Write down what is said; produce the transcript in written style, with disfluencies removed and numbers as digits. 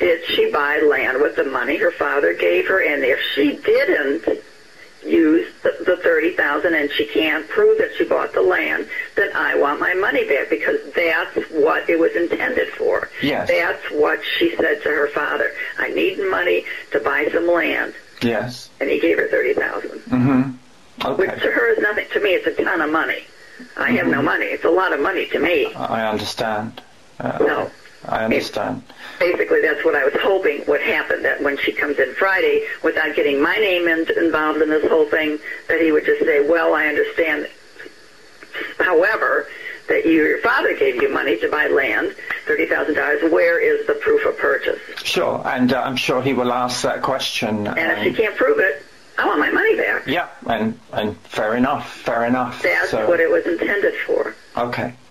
did she buy land with the money her father gave her? And if she didn't use the $30,000 and she can't prove that she bought the land, then I want my money back, because that's what it was intended for. Yes. That's what she said to her father. I need money to buy some land. Yes. And he gave her $30,000. Mm-hmm. Okay. Which to her is nothing. To me, it's a ton of money. I have no money. It's a lot of money to me. I understand. No. I understand. Basically, that's what I was hoping would happen, that when she comes in Friday, without getting my name involved in this whole thing, that he would just say, well, I understand, however, that your father gave you money to buy land, $30,000. Where is the proof of purchase? Sure, and I'm sure he will ask that question. And if she can't prove it, I want my money back. Yeah, and fair enough. That's what it was intended for. Okay.